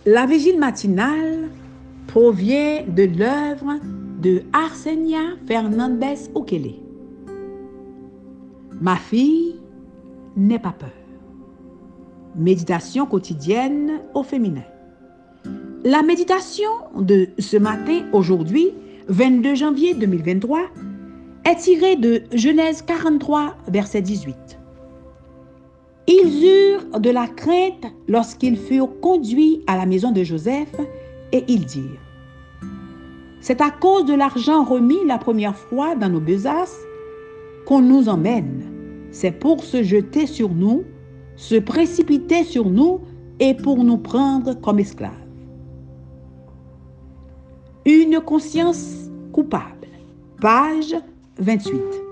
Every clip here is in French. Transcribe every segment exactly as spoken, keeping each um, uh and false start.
La vigile matinale provient de l'œuvre de Arsenia Fernandez Ukele. Ma fille, n'aie pas peur. Méditation quotidienne au féminin. La méditation de ce matin, aujourd'hui, vingt-deux janvier deux mille vingt-trois, est tirée de Genèse quarante-trois, verset dix-huit. Ils eurent de la crainte lorsqu'ils furent conduits à la maison de Joseph, et ils dirent: c'est à cause de l'argent remis la première fois dans nos besaces qu'on nous emmène. C'est pour se jeter sur nous, se précipiter sur nous et pour nous prendre comme esclaves. Une conscience coupable. Page vingt-huit.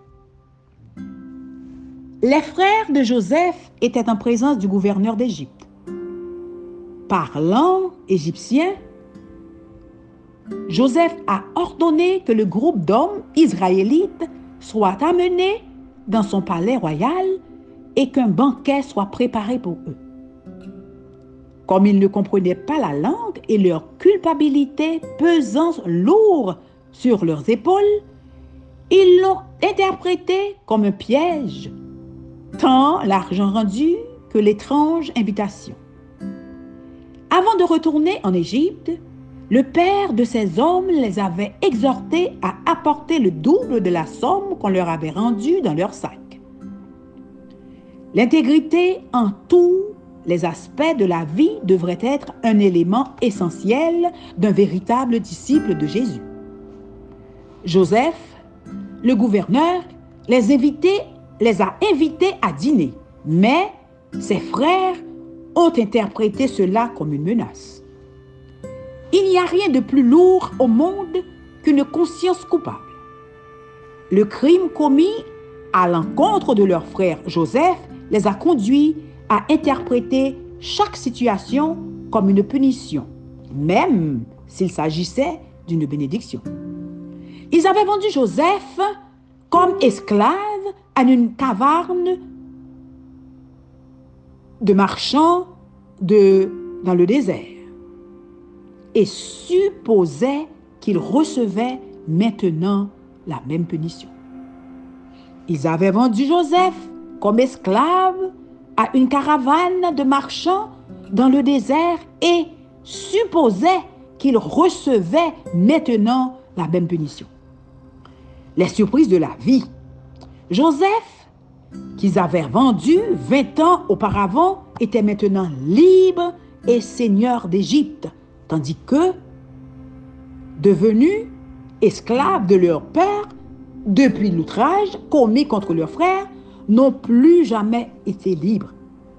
Les frères de Joseph étaient en présence du gouverneur d'Égypte. Parlant égyptien, Joseph a ordonné que le groupe d'hommes israélites soit amené dans son palais royal et qu'un banquet soit préparé pour eux. Comme ils ne comprenaient pas la langue et leur culpabilité pesant lourd sur leurs épaules, ils l'ont interprété comme un piège, tant l'argent rendu que l'étrange invitation. Avant de retourner en Égypte, le père de ces hommes les avait exhortés à apporter le double de la somme qu'on leur avait rendue dans leur sac. L'intégrité en tous les aspects de la vie devrait être un élément essentiel d'un véritable disciple de Jésus. Joseph, le gouverneur, les, invités, les a invités à dîner, mais ses frères ont interprété cela comme une menace. Il n'y a rien de plus lourd au monde qu'une conscience coupable. Le crime commis à l'encontre de leur frère Joseph les a conduits à interpréter chaque situation comme une punition, même s'il s'agissait d'une bénédiction. Ils avaient vendu Joseph comme esclave à une caverne de marchands de, dans le désert et supposaient qu'il recevait maintenant la même punition. Ils avaient vendu Joseph comme esclave à une caravane de marchands dans le désert et supposaient qu'il recevait maintenant la même punition. Les surprises de la vie. Joseph, qu'ils avaient vendu vingt ans auparavant, était maintenant libre et seigneur d'Égypte, tandis que, devenus esclaves de leur père, depuis l'outrage commis contre leur frère, n'ont plus jamais été libres.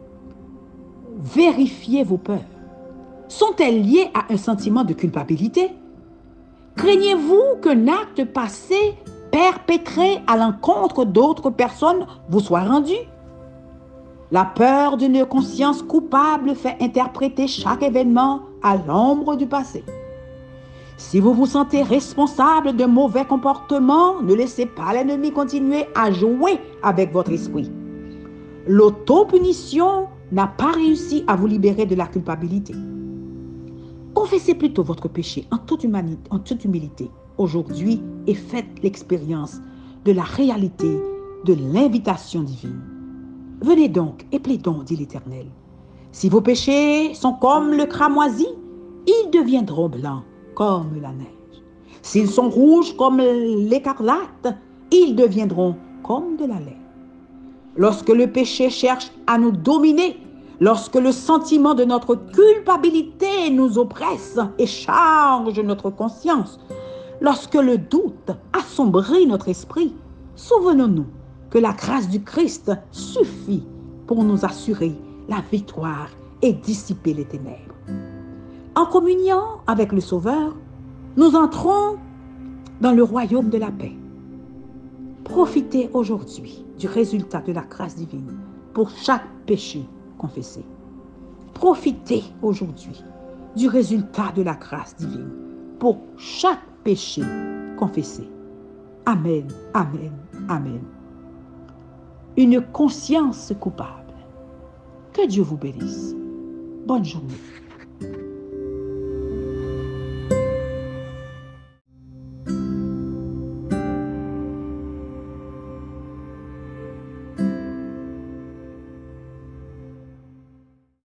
Vérifiez vos peurs. Sont-elles liées à un sentiment de culpabilité? Craignez-vous qu'un acte passé perpétré à l'encontre d'autres personnes vous soit rendu? La peur d'une conscience coupable fait interpréter chaque événement à l'ombre du passé. Si vous vous sentez responsable d'un mauvais comportement, ne laissez pas l'ennemi continuer à jouer avec votre esprit. L'autopunition n'a pas réussi à vous libérer de la culpabilité. Confessez plutôt votre péché en toute humanité, en toute humilité aujourd'hui et faites l'expérience de la réalité de l'invitation divine. Venez donc et plaidons, dit l'Éternel. Si vos péchés sont comme le cramoisi, ils deviendront blancs comme la neige. S'ils sont rouges comme l'écarlate, ils deviendront comme de la laine. Lorsque le péché cherche à nous dominer, lorsque le sentiment de notre culpabilité nous oppresse et charge notre conscience, lorsque le doute assombrit notre esprit, souvenons-nous que la grâce du Christ suffit pour nous assurer la victoire et dissiper les ténèbres. En communion avec le Sauveur, nous entrons dans le royaume de la paix. Profitez aujourd'hui du résultat de la grâce divine pour chaque péché confessé. Profitez aujourd'hui du résultat de la grâce divine pour chaque péché confessé. Amen, amen, amen. Une conscience coupable. Que Dieu vous bénisse. Bonne journée.